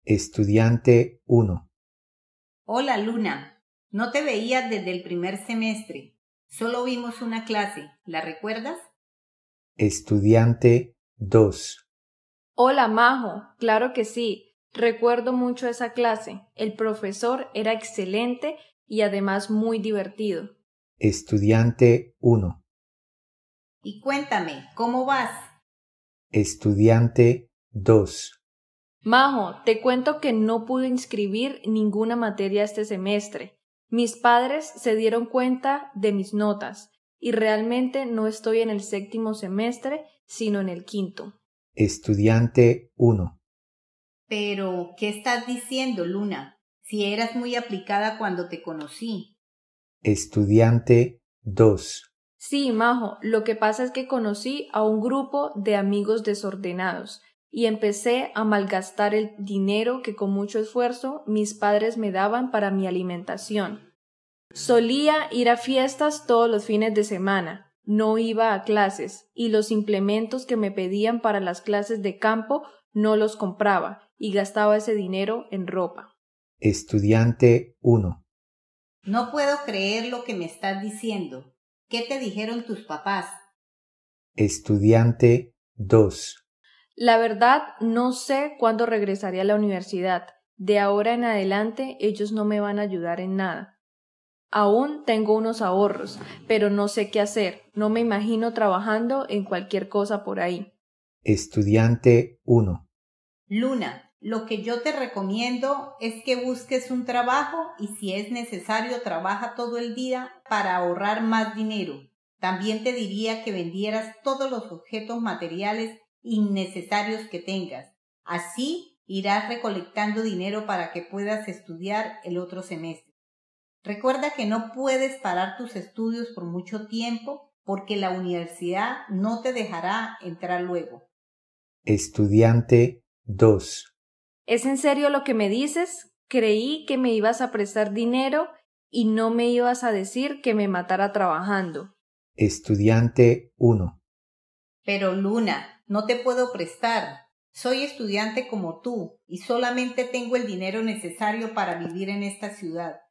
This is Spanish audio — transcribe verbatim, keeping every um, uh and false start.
Estudiante uno. Hola, Luna. No te veía desde el primer semestre. Solo vimos una clase. ¿La recuerdas? Estudiante dos. Hola, Majo. Claro que sí. Recuerdo mucho esa clase. El profesor era excelente y además muy divertido. Estudiante uno. Y cuéntame, ¿cómo vas? Estudiante dos. Majo, te cuento que no pude inscribir ninguna materia este semestre. Mis padres se dieron cuenta de mis notas y realmente no estoy en el séptimo semestre, sino en el quinto. Estudiante uno. Pero, ¿qué estás diciendo, Luna? Si eras muy aplicada cuando te conocí. Estudiante dos. Sí, Majo, lo que pasa es que conocí a un grupo de amigos desordenados y empecé a malgastar el dinero que con mucho esfuerzo mis padres me daban para mi alimentación. Solía ir a fiestas todos los fines de semana, no iba a clases y los implementos que me pedían para las clases de campo no los compraba y gastaba ese dinero en ropa. Estudiante uno. No puedo creer lo que me estás diciendo. ¿Qué te dijeron tus papás? Estudiante dos. La verdad, no sé cuándo regresaré a la universidad. De ahora en adelante ellos no me van a ayudar en nada. Aún tengo unos ahorros, pero no sé qué hacer. No me imagino trabajando en cualquier cosa por ahí. Estudiante uno. Luna, lo que yo te recomiendo es que busques un trabajo y si es necesario trabaja todo el día para ahorrar más dinero. También te diría que vendieras todos los objetos materiales innecesarios que tengas. Así irás recolectando dinero para que puedas estudiar el otro semestre. Recuerda que no puedes parar tus estudios por mucho tiempo porque la universidad no te dejará entrar luego. Estudiante dos. ¿Es en serio lo que me dices? Creí que me ibas a prestar dinero y no me ibas a decir que me matara trabajando. Estudiante uno. Pero Luna, no te puedo prestar. Soy estudiante como tú y solamente tengo el dinero necesario para vivir en esta ciudad.